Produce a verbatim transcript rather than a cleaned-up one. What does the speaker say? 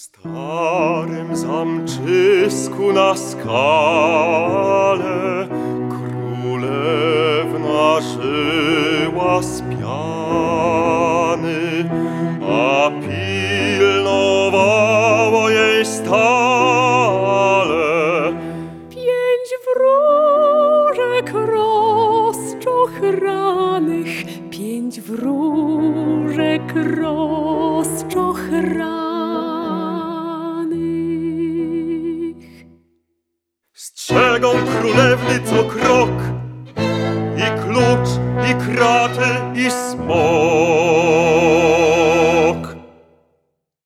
starym zamczysku na skale królewna żyła z piany, a pilnowało jej stale pięć wróżek rozczochranych, pięć wróżek rozczochranych. Strzegą królewny co krok, i klucz, i kraty, i smok.